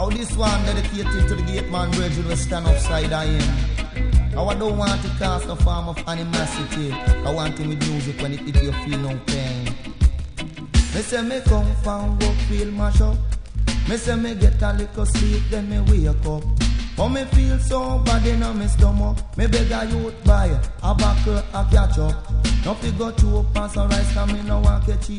Now this one dedicated to the gate man Virgil will stand upside of him. Now I don't want to cast a form of animosity. I want him with music when it hit you feel no pain. Me say me come from work feel mash up. Me say me get a little sleep then me wake up. Oh me feel so bad in my stomach. Me beg a youth buy a buckle a catch up. No fi go through pass a rice cause me no want catch